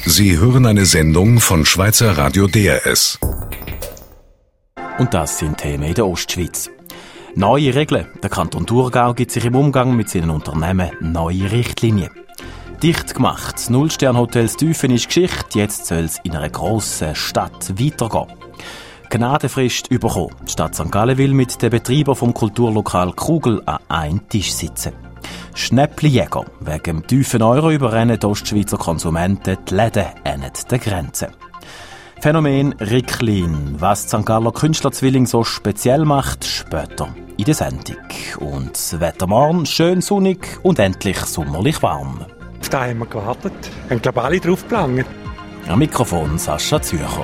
Sie hören eine Sendung von Schweizer Radio DRS. Und das sind Themen in der Ostschweiz. Neue Regeln. Der Kanton Thurgau gibt sich im Umgang mit seinen Unternehmen neue Richtlinien. Dicht gemacht. Das Nullstern-Hotel Stüfen ist Geschichte. Jetzt soll es in einer grossen Stadt weitergehen. Gnadenfrist bekommen. Die Stadt St. Gallen will mit den Betreibern vom Kulturlokal Kugel an einen Tisch sitzen. Schnäppli-Jäger. Wegen dem tiefen Euro überrennen die Ostschweizer Konsumenten die Läden an den Grenzen. Phänomen Ricklin. Was die St. Galler Künstlerzwilling so speziell macht, später in der Sendung. Und das Wetter morgen schön sonnig und endlich sommerlich warm. Auf da haben wir gewartet. Haben, glaube ich, alle drauf gelangt. Am Mikrofon Sascha Zürcher.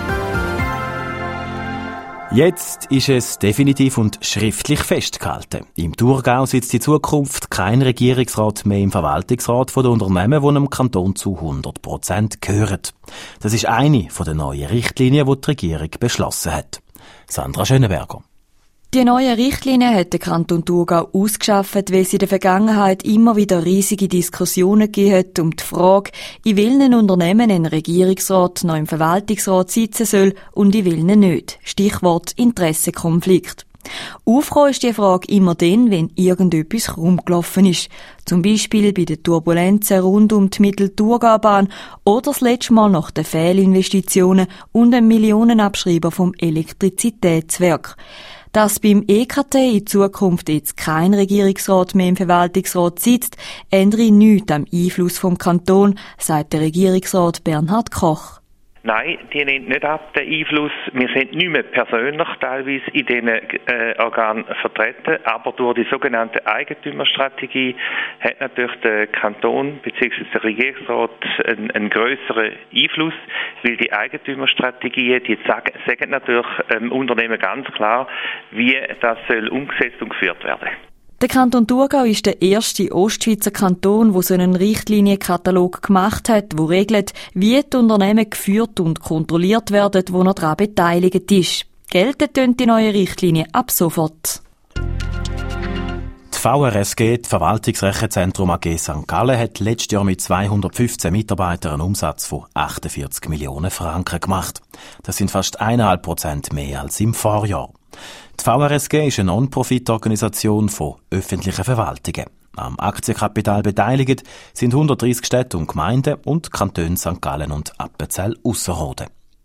Jetzt ist es definitiv und schriftlich festgehalten. Im Thurgau sitzt in Zukunft kein Regierungsrat mehr im Verwaltungsrat der Unternehmen, die dem Kanton zu 100% gehören. Das ist eine der neuen Richtlinien, die die Regierung beschlossen hat. Sandra Schönenberger. Die neuen Richtlinien hat der Kanton Thurgau ausgeschafft, weil es in der Vergangenheit immer wieder riesige Diskussionen gegeben hat um die Frage, in welchen Unternehmen ein Regierungsrat noch im Verwaltungsrat sitzen soll und in welchen nicht. Stichwort Interessenkonflikt. Aufgekommen ist die Frage immer dann, wenn irgendetwas rumgelaufen ist. Zum Beispiel bei den Turbulenzen rund um die Mittel-Thurgaubahn oder das letzte Mal nach den Fehlinvestitionen und dem Millionenabschreiber vom Elektrizitätswerk. Dass beim EKT in Zukunft jetzt kein Regierungsrat mehr im Verwaltungsrat sitzt, ändere nichts am Einfluss vom Kanton, sagt der Regierungsrat Bernhard Koch. Nein, die nimmt nicht ab, den Einfluss. Wir sind nicht mehr persönlich teilweise in diesen Organen vertreten, aber durch die sogenannte Eigentümerstrategie hat natürlich der Kanton bzw. der Regierungsrat einen grösseren Einfluss, weil die Eigentümerstrategie, die sagen natürlich Unternehmen ganz klar, wie das soll umgesetzt und geführt werden. Der Kanton Thurgau ist der erste Ostschweizer Kanton, der so einen Richtlinienkatalog gemacht hat, der regelt, wie die Unternehmen geführt und kontrolliert werden, wo er daran beteiligt ist. Gelten tun die neuen Richtlinien ab sofort. Die VRSG, das Verwaltungsrechenzentrum AG St. Gallen, hat letztes Jahr mit 215 Mitarbeitern einen Umsatz von 48 Millionen Franken gemacht. Das sind fast 1,5% mehr als im Vorjahr. Die VRSG ist eine Non-Profit-Organisation von öffentlichen Verwaltungen. Am Aktienkapital beteiligt sind 130 Städte und Gemeinden und die Kantone St. Gallen und Appenzell-Ausserrhoden.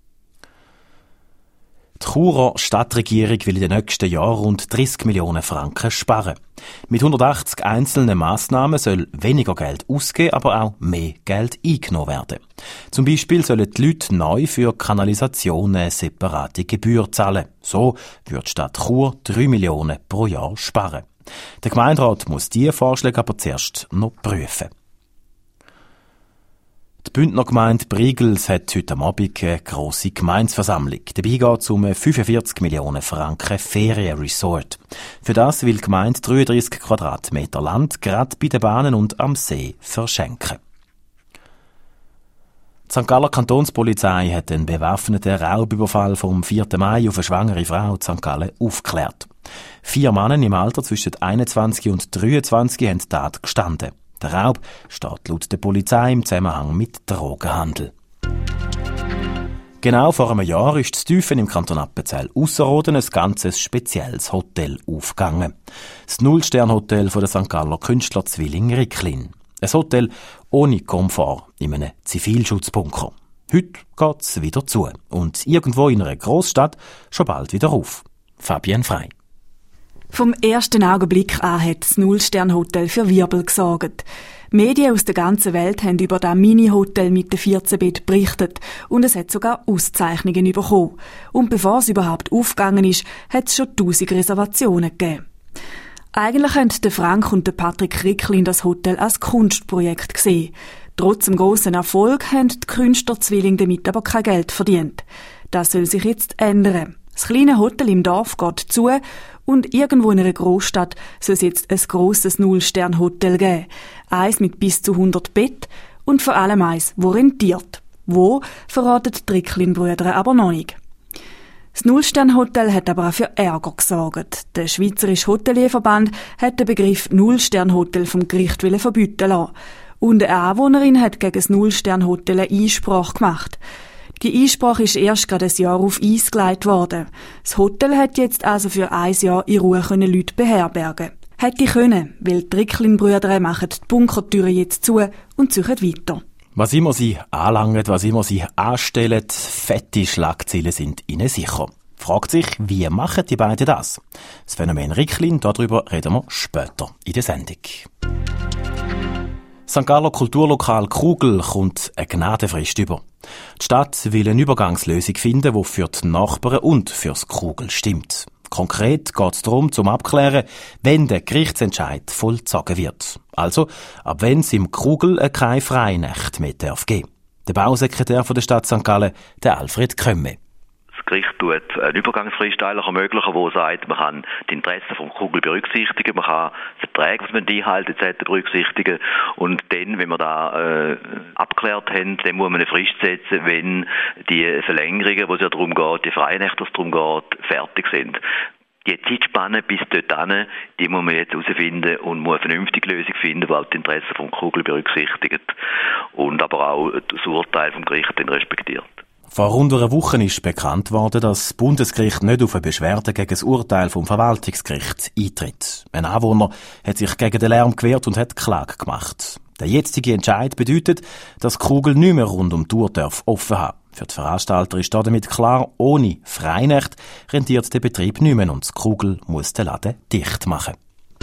Die Churer Stadtregierung will in den nächsten Jahren rund 30 Millionen Franken sparen. Mit 180 einzelnen Massnahmen soll weniger Geld ausgegeben, aber auch mehr Geld eingenommen werden. Zum Beispiel sollen die Leute neu für Kanalisationen eine separate Gebühr zahlen. So wird die Stadt Chur 3 Millionen pro Jahr sparen. Der Gemeinderat muss diese Vorschläge aber zuerst noch prüfen. Die Bündner Gemeinde Brigels hat heute Abend eine grosse Gemeindeversammlung. Dabei geht es um ein 45 Millionen Franken Ferienresort. Für das will die Gemeinde 33 Quadratmeter Land gerade bei den Bahnen und am See verschenken. Die St. Galler Kantonspolizei hat den bewaffneten Raubüberfall vom 4. Mai auf eine schwangere Frau in St. Gallen aufgeklärt. 4 Männer im Alter zwischen 21 und 23 haben die Tat gestanden. Der Raub steht laut der Polizei im Zusammenhang mit Drogenhandel. Genau vor einem Jahr ist in Stüfen im Kanton Appenzell-Ausserrhoden ein ganzes spezielles Hotel aufgegangen. Das Nullstern-Hotel von der St. Galler Künstlerzwilling Ricklin. Ein Hotel ohne Komfort in einem Zivilschutzbunker. Heute geht es wieder zu und irgendwo in einer Großstadt schon bald wieder auf. Fabienne Frey. Vom ersten Augenblick an hat das Nullstern-Hotel für Wirbel gesorgt. Medien aus der ganzen Welt haben über das Mini-Hotel mit den 14 Betten berichtet und es hat sogar Auszeichnungen bekommen. Und bevor es überhaupt aufgegangen ist, hat es schon 1000 Reservationen gegeben. Eigentlich haben der Frank und der Patrick Ricklin das Hotel als Kunstprojekt gesehen. Trotz dem grossen Erfolg haben die Künstlerzwillinge damit aber kein Geld verdient. Das soll sich jetzt ändern. Das kleine Hotel im Dorf geht zu und irgendwo in einer Großstadt soll es jetzt ein grosses Nullstern-Hotel geben. Eins mit bis zu 100 Betten und vor allem eins, wo rentiert. Wo, verraten die Ricklin-Brüder aber noch nicht. Das Nullstern-Hotel hat aber auch für Ärger gesorgt. Der Schweizerische Hotelierverband hat den Begriff Nullstern-Hotel vom Gericht verbieten lassen. Und eine Anwohnerin hat gegen das Null-Stern-Hotel eine Einsprache gemacht. Die Einsprache ist erst gerade ein Jahr auf Eis gelegt worden. Das Hotel hat jetzt also für ein Jahr in Ruhe Leute beherbergen. Hätte können, weil die Ricklin-Brüder machen die Bunkertüren jetzt zu und suchen weiter. Was immer sie anlangen, was immer sie anstellen, fette Schlagzeilen sind ihnen sicher. Fragt sich, wie machen die beiden das? Das Phänomen Ricklin, darüber reden wir später in der Sendung. St. Galler Kulturlokal Krugel kommt eine Gnadenfrist über. Die Stadt will eine Übergangslösung finden, die für die Nachbarn und fürs Krugel stimmt. Konkret geht es darum, zum Abklären, wenn der Gerichtsentscheid vollzogen wird. Also, ab wenn es im Krugel keine Freinächte mehr geben darf. Der Bausekretär der Stadt St. Gallen, der Alfred Kömme. Das Gericht tut eine Übergangsfrist ermöglichen, wo sagt, man kann die Interessen vom Krugel berücksichtigen, man kann Verträge, was man einhalten, etc. berücksichtigen. Und dann, wenn wir da abgeklärt haben, dann muss man eine Frist setzen, wenn die Verlängerungen, wo es ja darum geht, die Freinächte, was darum geht, fertig sind. Die Zeitspanne bis dorthin, die muss man jetzt herausfinden und muss eine vernünftige Lösung finden, die auch die Interessen vom Krugel berücksichtigt und aber auch das Urteil vom Gericht dann respektiert. Vor rund einer Woche ist bekannt worden, dass das Bundesgericht nicht auf eine Beschwerde gegen das Urteil vom Verwaltungsgericht eintritt. Ein Anwohner hat sich gegen den Lärm gewehrt und hat Klage gemacht. Der jetzige Entscheid bedeutet, dass Krugel nicht mehr rund um die Tour offen haben. Für die Veranstalter ist damit klar, ohne Freinächte rentiert der Betrieb nicht mehr und das Krugel muss den Laden dicht machen.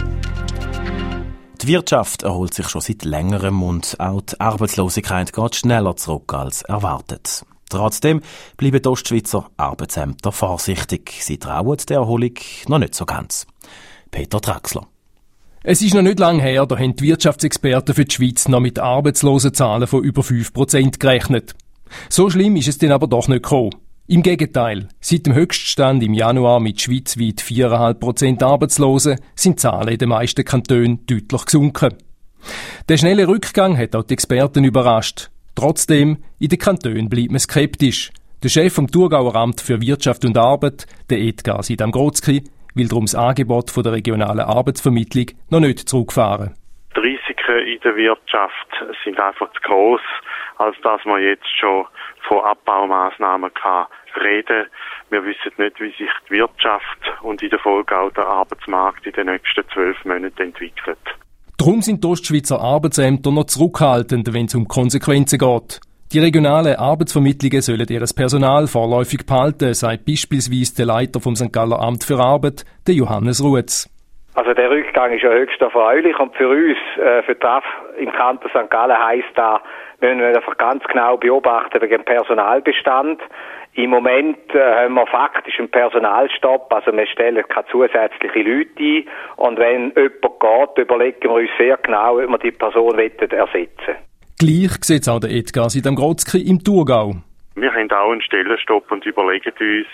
Die Wirtschaft erholt sich schon seit längerem und auch die Arbeitslosigkeit geht schneller zurück als erwartet. Trotzdem bleiben die Ostschweizer Arbeitsämter vorsichtig. Sie trauen der Erholung noch nicht so ganz. Peter Draxler. Es ist noch nicht lange her, da haben die Wirtschaftsexperten für die Schweiz noch mit Arbeitslosenzahlen von über 5% gerechnet. So schlimm ist es dann aber doch nicht gekommen. Im Gegenteil, seit dem Höchststand im Januar mit schweizweit 4,5% Arbeitslosen sind Zahlen in den meisten Kantonen deutlich gesunken. Der schnelle Rückgang hat auch die Experten überrascht. Trotzdem, in den Kantonen bleibt man skeptisch. Der Chef vom Thurgauer Amt für Wirtschaft und Arbeit, der Edgar Sidam-Grotzki, will darum das Angebot von der regionalen Arbeitsvermittlung noch nicht zurückfahren. Die Risiken in der Wirtschaft sind einfach zu gross, als dass man jetzt schon von Abbaumaßnahmen reden kann. Wir wissen nicht, wie sich die Wirtschaft und in der Folge auch der Arbeitsmarkt in den nächsten 12 Monaten entwickelt. Darum sind die Ostschweizer Arbeitsämter noch zurückhaltend, wenn es um Konsequenzen geht. Die regionalen Arbeitsvermittlungen sollen ihr Personal vorläufig behalten, sagt beispielsweise der Leiter vom St. Galler Amt für Arbeit, der Johannes Ruetz. Also der Rückgang ist ja höchst erfreulich und für uns, für die RAF im Kanton St. Gallen heisst da, wir müssen einfach ganz genau beobachten wegen dem Personalbestand. Im Moment haben wir faktisch einen Personalstopp, also wir stellen keine zusätzlichen Leute ein und wenn jemand geht, überlegen wir uns sehr genau, ob wir die Person ersetzen wollen. Gleich sieht es auch der Edgar Sidam-Grotzki im Thurgau. Wir haben auch einen Stellenstopp und überlegen uns,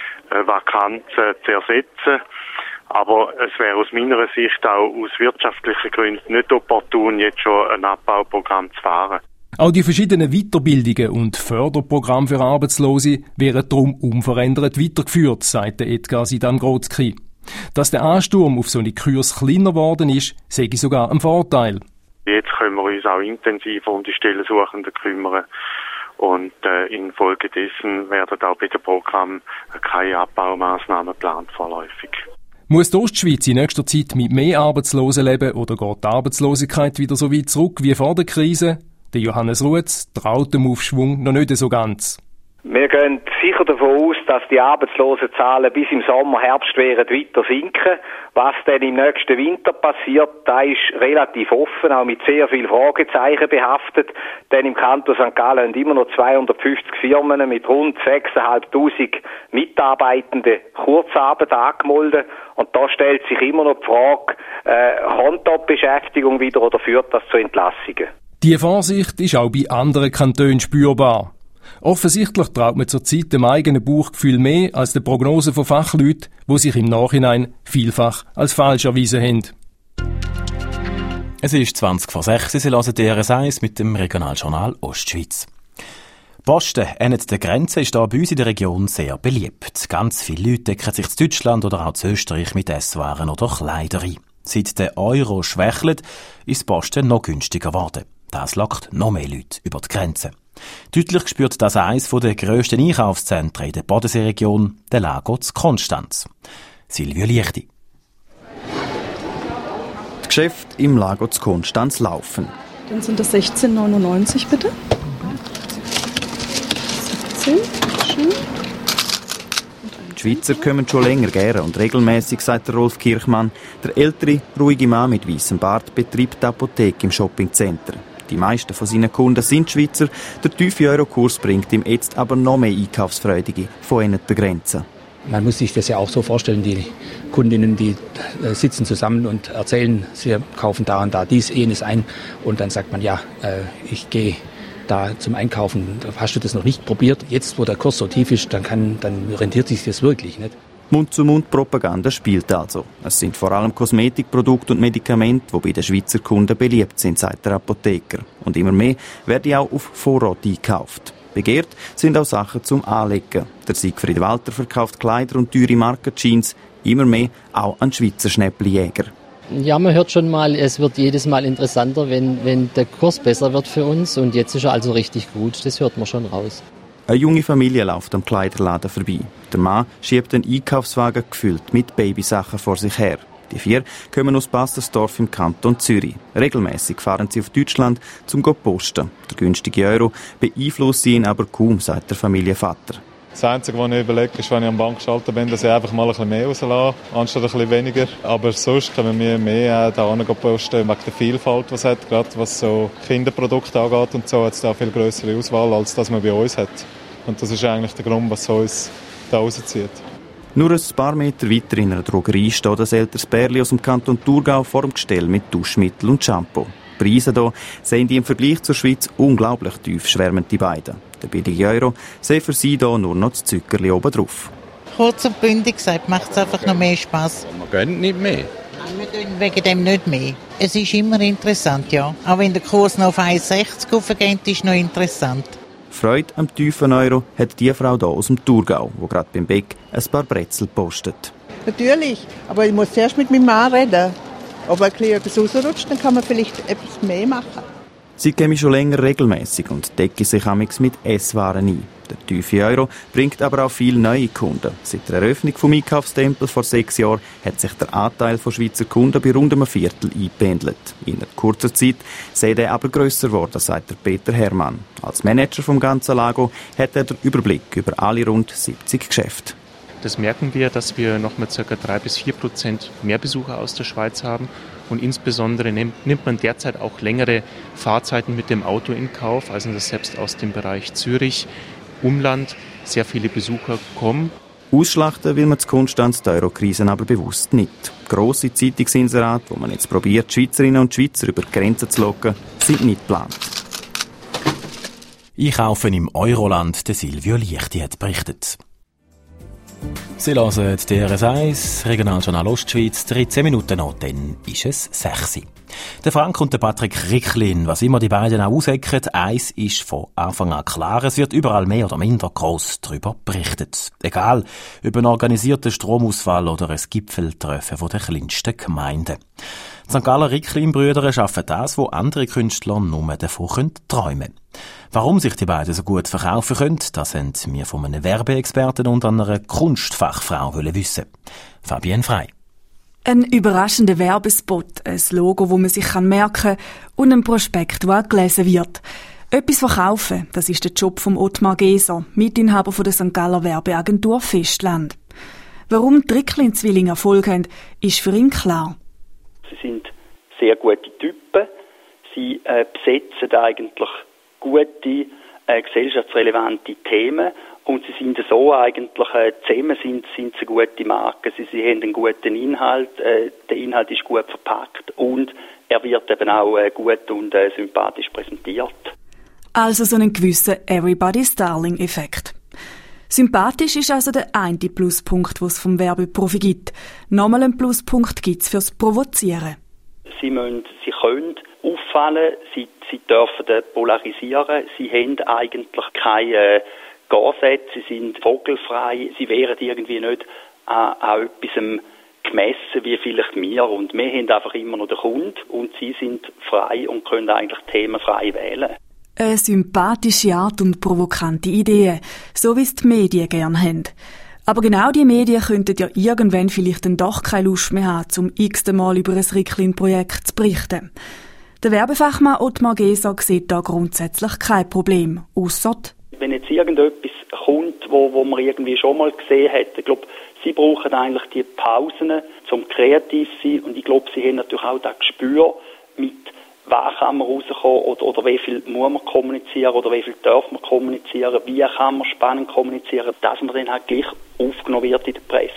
Vakanzen zu ersetzen. Aber es wäre aus meiner Sicht auch aus wirtschaftlichen Gründen nicht opportun, jetzt schon ein Abbauprogramm zu fahren. Auch die verschiedenen Weiterbildungen und Förderprogramme für Arbeitslose wären darum unverändert weitergeführt, sagt der Edgar Sidam-Grotzki. Dass der Ansturm auf so eine Kurs kleiner geworden ist, sehe ich sogar ein Vorteil. Jetzt können wir uns auch intensiver um die Stellensuchenden kümmern. Und infolgedessen werden auch bei dem Programm keine Abbaumaßnahmen geplant vorläufig. Muss die Ostschweiz in nächster Zeit mit mehr Arbeitslosen leben oder geht die Arbeitslosigkeit wieder so weit zurück wie vor der Krise? Der Johannes Ruetz traut dem Aufschwung noch nicht so ganz. Wir gehen sicher davon aus, dass die Arbeitslosenzahlen bis im Sommer, Herbst weiter sinken. Was dann im nächsten Winter passiert, da ist relativ offen, auch mit sehr vielen Fragezeichen behaftet. Denn im Kanton St. Gallen haben immer noch 250 Firmen mit rund 6'500 Mitarbeitenden Kurzarbeit angemeldet. Und da stellt sich immer noch die Frage, kommt da die Beschäftigung wieder oder führt das zu Entlassungen? Die Vorsicht ist auch bei anderen Kantonen spürbar. Offensichtlich traut man zurzeit dem eigenen Bauchgefühl mehr als den Prognosen von Fachleuten, die sich im Nachhinein vielfach als falsch erwiesen haben. Es ist 20:06, Sie hören DRS1 mit dem Regionaljournal Ostschweiz. Posten an der Grenze ist hier bei uns in der Region sehr beliebt. Ganz viele Leute decken sich in Deutschland oder auch in Österreich mit Esswaren oder Kleidern ein. Seit der Euro schwächelt, ist das Posten noch günstiger geworden. Das lockt noch mehr Leute über die Grenze. Deutlich spürt das eines der grössten Einkaufszentren in der Bodenseeregion, der Lago zu Konstanz. Silvio Liechti. Die Geschäfte im Lago zu Konstanz laufen. Dann sind das 16,99 bitte. 17, schön. Die Schweizer kommen schon länger gerne und regelmäßig, sagt der Rolf Kirchmann. Der ältere, ruhige Mann mit weissem Bart betreibt die Apotheke im Shoppingcenter. Die meisten von seinen Kunden sind Schweizer. Der tiefe Eurokurs bringt ihm jetzt aber noch mehr Einkaufsfreudige von ihnen die Grenzen. Man muss sich das ja auch so vorstellen, die Kundinnen, die sitzen zusammen und erzählen, sie kaufen da und da dies, jenes ein. Und dann sagt man, ja, ich gehe da zum Einkaufen. Hast du das noch nicht probiert? Jetzt, wo der Kurs so tief ist, dann rentiert sich das wirklich nicht. Mund-zu-Mund-Propaganda spielt also. Es sind vor allem Kosmetikprodukte und Medikamente, die bei den Schweizer Kunden beliebt sind, sagt der Apotheker. Und immer mehr werden auch auf Vorrat einkauft. Begehrt sind auch Sachen zum Anlegen. Der Siegfried Walter verkauft Kleider und teure Markenjeans, immer mehr auch an Schweizer Schnäppeljäger. Ja, man hört schon mal, es wird jedes Mal interessanter, wenn der Kurs besser wird für uns. Und jetzt ist er also richtig gut, das hört man schon raus. Eine junge Familie läuft am Kleiderladen vorbei. Der Mann schiebt einen Einkaufswagen gefüllt mit Babysachen vor sich her. Die 4 kommen aus Bassersdorf im Kanton Zürich. Regelmäßig fahren sie auf Deutschland, um zu posten. Der günstige Euro beeinflusst ihn aber kaum, sagt der Familienvater. Das Einzige, was ich überlege, ist, wenn ich am Bankschalter bin, dass ich einfach mal ein bisschen mehr rauslasse, anstatt ein bisschen weniger. Aber sonst können wir mehr da posten, wegen der Vielfalt, was es hat, gerade was so Kinderprodukte angeht und so, hat es da viel grössere Auswahl, als das man bei uns hat. Und das ist eigentlich der Grund, was uns da rauszieht. Nur ein paar Meter weiter in einer Drogerie steht ein älteres Pärchen aus dem Kanton Thurgau vor dem Gestell mit Duschmittel und Shampoo. Die Preise hier sehen die im Vergleich zur Schweiz unglaublich tief, schwärmen die beiden. Der billige Euro sei für sie hier nur noch das Zuckerli oben drauf. Kurz und bündig gesagt, macht es einfach noch mehr Spass. Wir gehen nicht mehr. Nein, wir gehen wegen dem nicht mehr. Es ist immer interessant, ja. Auch wenn der Kurs noch auf 1,60 hochgeht, ist noch interessant. Freude am tiefen Euro hat die Frau hier aus dem Thurgau, die gerade beim Bäck ein paar Brezel postet. Natürlich, aber ich muss zuerst mit meinem Mann reden. Ob ein bisschen etwas rausrutscht, dann kann man vielleicht etwas mehr machen. Sie käme schon länger regelmäßig und decke sich amigs mit Esswaren ein. Der tiefe Euro bringt aber auch viele neue Kunden. Seit der Eröffnung des Einkaufstempels vor 6 Jahren hat sich der Anteil von Schweizer Kunden bei rund einem Viertel eingependelt. In kurzer Zeit sei der aber grösser geworden, sagt der Peter Hermann. Als Manager vom ganzen Lago hat er den Überblick über alle rund 70 Geschäfte. Das merken wir, dass wir noch mit ca. 3-4% mehr Besucher aus der Schweiz haben. Und insbesondere nimmt man derzeit auch längere Fahrzeiten mit dem Auto in Kauf. Also dass selbst aus dem Bereich Zürich, Umland, sehr viele Besucher kommen. Ausschlachten will man zu Konstanz die Euro-Krisen aber bewusst nicht. Grosse Zeitungsinserate, wo man jetzt probiert, die Schweizerinnen und Schweizer über die Grenzen zu locken, sind nicht geplant. Einkaufen im Euroland, der Silvio Liechti hat berichtet. Sie hören die DRS1, Regionaljournal Ostschweiz, 13 Minuten noch, dann ist es 6 Uhr. Der Frank und der Patrick Ricklin, was immer die beiden auch ausecken, eins ist von Anfang an klar, es wird überall mehr oder minder gross darüber berichtet. Egal, über einen organisierten Stromausfall oder ein Gipfeltreffen von den kleinsten Gemeinden. Die St. Galler Ricklin-Brüder schaffen das, wo andere Künstler nur davon träumen können. Warum sich die beiden so gut verkaufen können, das haben wir von einem Werbeexperten und einer Kunstfachfrau wissen. Fabienne Frey. Ein überraschender Werbespot, ein Logo, wo man sich merken kann und ein Prospekt, das auch gelesen wird. Etwas verkaufen, das ist der Job von Ottmar Geser, Mitinhaber von der St. Galler Werbeagentur Festland. Warum die Ricklin-Zwillinge Erfolg haben, ist für ihn klar. Sie sind sehr gute Typen. Sie besetzen eigentlich gute, gesellschaftsrelevante Themen. Und sie sind so eigentlich, zusammen sind sie gute Marken. Sie haben einen guten Inhalt, der Inhalt ist gut verpackt und er wird eben auch gut und sympathisch präsentiert. Also so einen gewissen Everybody's Darling-Effekt. Sympathisch ist also der eine Pluspunkt, den es vom Werbeprofi gibt. Nochmal einen Pluspunkt gibt es fürs Provozieren. Sie können auffallen, sie dürfen polarisieren, sie haben eigentlich keine Garsätze, sie sind vogelfrei, sie wären irgendwie nicht an etwas gemessen wie vielleicht wir. Und wir haben einfach immer noch den Kunden und sie sind frei und können eigentlich Themen frei wählen. Eine sympathische Art und provokante Ideen, so wie es die Medien gerne haben. Aber genau die Medien könnten ja irgendwann vielleicht dann doch keine Lust mehr haben, zum x-ten Mal über ein Ricklin-Projekt zu berichten. Der Werbefachmann Ottmar Geser sieht da grundsätzlich kein Problem, ausser wenn jetzt irgendetwas kommt, wo man irgendwie schon mal gesehen hat, ich glaube, sie brauchen eigentlich die Pausen, zum kreativ zu sein, und ich glaube, sie haben natürlich auch das Gespür, mit was kann man rauskommen oder wie viel muss man kommunizieren oder wie viel darf man kommunizieren, wie kann man spannend kommunizieren, dass man dann halt gleich aufgenommen wird in der Presse.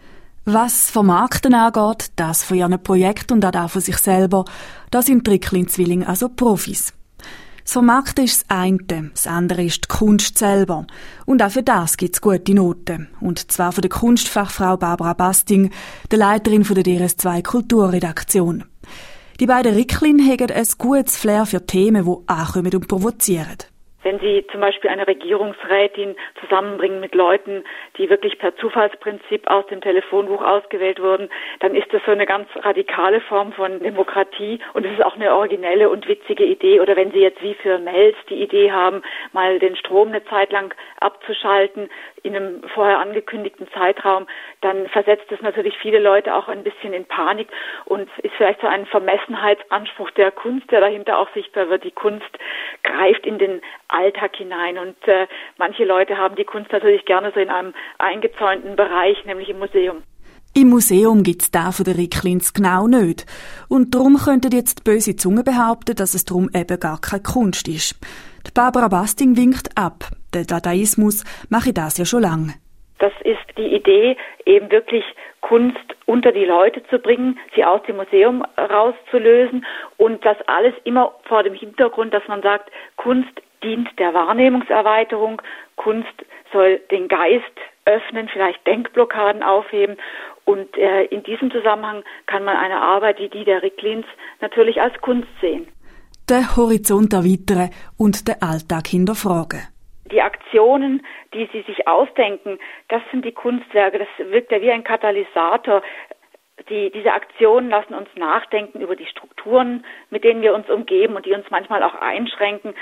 Was Vermarkten angeht, das von ihren Projekten und auch das von sich selber, da sind die Ricklin-Zwillinge also Profis. Das Vermarkten ist das eine, das andere ist die Kunst selber. Und auch für das gibt es gute Noten. Und zwar von der Kunstfachfrau Barbara Basting, der Leiterin von der DRS2 Kulturredaktion. Die beiden Ricklin haben ein gutes Flair für Themen, die ankommen und provozieren. Wenn Sie zum Beispiel eine Regierungsrätin zusammenbringen mit Leuten, die wirklich per Zufallsprinzip aus dem Telefonbuch ausgewählt wurden, dann ist das so eine ganz radikale Form von Demokratie und es ist auch eine originelle und witzige Idee. Oder wenn Sie jetzt wie für Mels die Idee haben, mal den Strom eine Zeit lang abzuschalten in einem vorher angekündigten Zeitraum, dann versetzt es natürlich viele Leute auch ein bisschen in Panik und ist vielleicht so ein Vermessenheitsanspruch der Kunst, der dahinter auch sichtbar wird. Die Kunst greift in den Alltag hinein und manche Leute haben die Kunst natürlich gerne so in einem eingezäunten Bereich, nämlich im Museum. Im Museum gibt's da von den Ricklins genau nicht. Und darum könnten jetzt die böse Zunge behaupten, dass es darum eben gar keine Kunst ist. Die Barbara Basting winkt ab. Der Dadaismus mache das ja schon lange. Das ist die Idee, eben wirklich Kunst unter die Leute zu bringen, sie aus dem Museum rauszulösen und das alles immer vor dem Hintergrund, dass man sagt, Kunst dient der Wahrnehmungserweiterung, Kunst soll den Geist öffnen, vielleicht Denkblockaden aufheben und in diesem Zusammenhang kann man eine Arbeit wie die der Ricklins natürlich als Kunst sehen. Den Horizont erweitern und den Alltag hinterfragen. Die Aktionen, die sie sich ausdenken, das sind die Kunstwerke, das wirkt ja wie ein Katalysator. Diese Aktionen lassen uns nachdenken über die Strukturen, mit denen wir uns umgeben und die uns manchmal auch einschränken,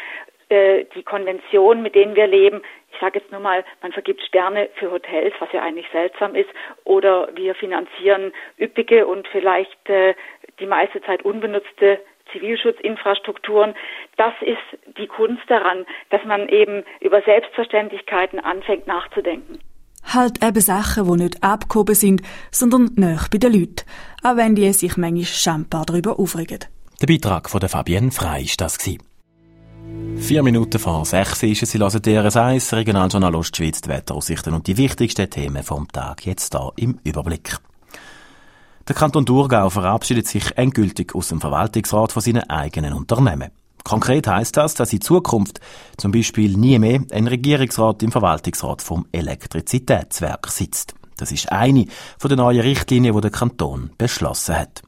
die Konventionen, mit denen wir leben. Ich sage jetzt nur mal, man vergibt Sterne für Hotels, was ja eigentlich seltsam ist, oder wir finanzieren üppige und vielleicht die meiste Zeit unbenutzte Zivilschutzinfrastrukturen. Das ist die Kunst daran, dass man eben über Selbstverständlichkeiten anfängt nachzudenken. Halt eben Sachen, die nicht abgehoben sind, sondern nahe bei den Leuten, auch wenn die sich manchmal schambar darüber aufregen. Der Beitrag von der Fabienne Frey war das. 4 Minuten vor 6 ist es. Sie hören DRS1, Regionaljournal Ostschweiz, die Wetteraussichten und die wichtigsten Themen vom Tag jetzt hier im Überblick. Der Kanton Thurgau verabschiedet sich endgültig aus dem Verwaltungsrat von seinen eigenen Unternehmen. Konkret heisst das, dass in Zukunft zum Beispiel nie mehr ein Regierungsrat im Verwaltungsrat vom Elektrizitätswerk sitzt. Das ist eine von den neuen Richtlinien, die der Kanton beschlossen hat.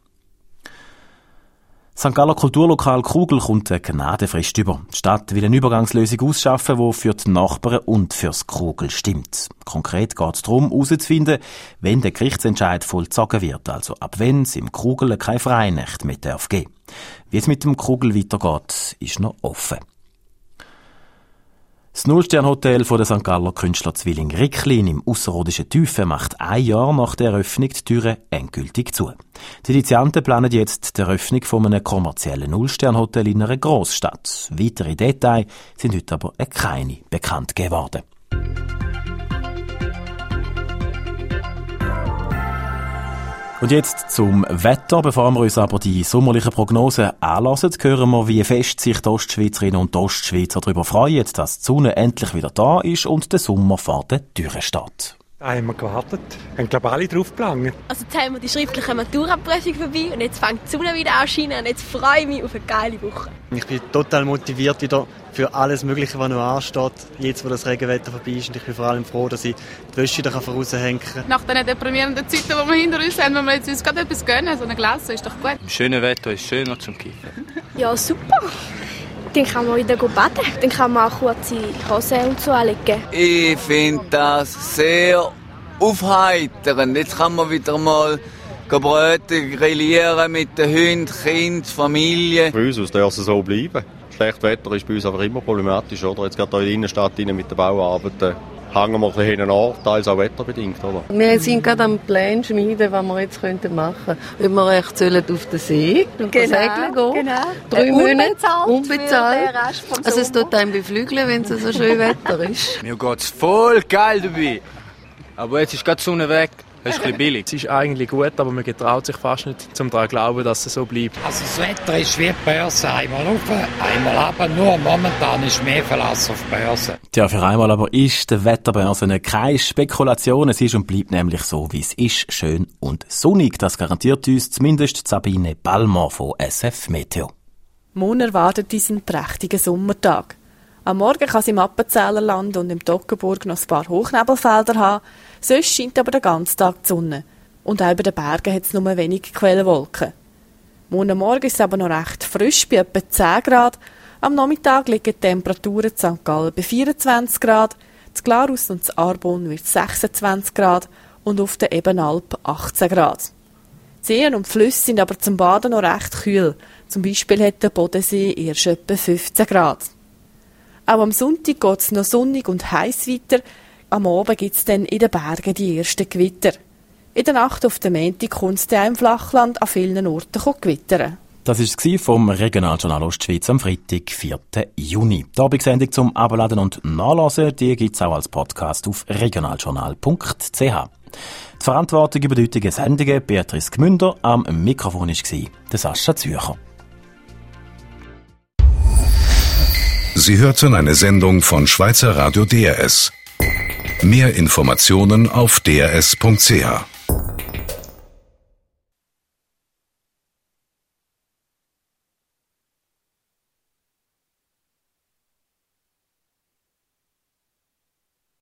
St. Galler Kulturlokal Krugel kommt eine Gnadenfrist über. Die Stadt will eine Übergangslösung ausschaffen, die für die Nachbarn und fürs Krugel stimmt. Konkret geht es darum, herauszufinden, wenn der Gerichtsentscheid vollzogen wird, also ab wenn es im Krugel keine Freinächte mehr geben darf. Wie es mit dem Krugel weitergeht, ist noch offen. Das Nullstern-Hotel von der St. Galler Künstlerzwilling Ricklin im ausserrhodischen Tiefen macht 1 Jahr nach der Eröffnung die Türen endgültig zu. Die Initianten planen jetzt die Eröffnung von einem kommerziellen Nullstern-Hotel in einer Grossstadt. Weitere Details sind heute aber keine bekannt geworden. Und jetzt zum Wetter. Bevor wir uns aber die sommerlichen Prognosen anlassen, hören wir, wie fest sich die Ostschweizerinnen und die Ostschweizer darüber freuen, dass die Sonne endlich wieder da ist und der Sommer vor der Tür steht. Da haben wir gewartet, haben glaube ich alle drauf gelangt. Also jetzt haben wir die schriftliche Maturaprüfung vorbei und jetzt fängt die Sonne wieder an zu scheinen und jetzt freue ich mich auf eine geile Woche. Ich bin total motiviert wieder für alles Mögliche, was noch ansteht, jetzt wo das Regenwetter vorbei ist, und ich bin vor allem froh, dass ich die Wäsche wieder raushängen kann. Nach den deprimierenden Zeiten, die wir hinter uns haben, wenn wir jetzt uns gerade etwas gönnen, so eine Glasse, ist doch gut. Im schönen Wetter ist es schöner zum Kiffen. Ja, super. Dann kann man wieder baden. Dann kann man auch kurze Hosen und so anlegen. Ich finde das sehr aufheiternd. Jetzt kann man wieder mal Brötchen grillieren mit den Hunden, Kind, Familie. Bei uns darf es so bleiben. Schlechtes Wetter ist bei uns einfach immer problematisch, oder? Jetzt gerade hier in der Innenstadt mit den Bauarbeiten hängen wir ein bisschen hinten an, teils auch wetterbedingt, oder? Wir sind gerade am Plan schmieden, was wir jetzt machen könnten. Ob wir echt auf den See und segeln gehen. Genau. 3 Monate unbezahlt. Also es tut einem beflügeln, wenn es so schön Wetter ist. Mir geht's voll geil dabei. Aber jetzt ist gerade die Sonne weg. Das ist ein bisschen billig. Es ist eigentlich gut, aber man getraut sich fast nicht, um daran zu glauben, dass es so bleibt. Also das Wetter ist wie die Börse. Einmal rauf, einmal runter. Nur momentan ist mehr Verlass auf die Börse. Tja, für einmal aber ist die Wetterbörse keine Spekulation. Es ist und bleibt nämlich so, wie es ist. Schön und sonnig. Das garantiert uns zumindest Sabine Ballmer von SF Meteo. Morgen erwartet uns einen prächtigen Sommertag. Am Morgen kann es im Appenzellerland und im Toggenburg noch ein paar Hochnebelfelder haben. Sonst scheint aber den ganzen Tag die Sonne. Und auch bei den Bergen hat es nur wenig Quellenwolken. Morgen Morgen ist es aber noch recht frisch, bei etwa 10 Grad. Am Nachmittag liegen die Temperaturen in St. Gallen bei 24 Grad, in Glarus und in Arbon wird 26 Grad und auf der Ebenalp 18 Grad. Die Seen und Flüsse sind aber zum Baden noch recht kühl. Zum Beispiel hat der Bodensee erst etwa 15 Grad. Auch am Sonntag geht es noch sonnig und heiß weiter. Am Abend gibt es dann in den Bergen die ersten Gewitter. In der Nacht auf den Montag kommt es dann im Flachland an vielen Orten gewittern. Das war es vom Regionaljournal Ostschweiz am Freitag, 4. Juni. Die Abendsendung zum Abladen und Nachlesen, die gibt es auch als Podcast auf regionaljournal.ch. Die Verantwortung über die heutigen Sendungen, Beatrice Gmünder, am Mikrofon war Sascha Zürcher. Sie hörten eine Sendung von Schweizer Radio DRS. Mehr Informationen auf drs.ch.